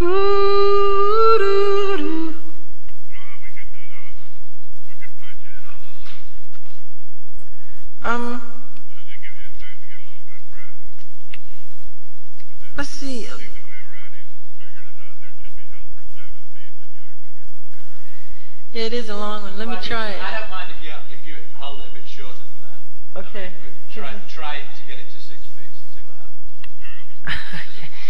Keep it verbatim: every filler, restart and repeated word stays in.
Ooh-doo-doo. Um, let's see. Yeah, it is a long one. Let me try it. I don't mind if you if you hold it a bit shorter than that. Okay. Try try it to get it to six beats and see what happens.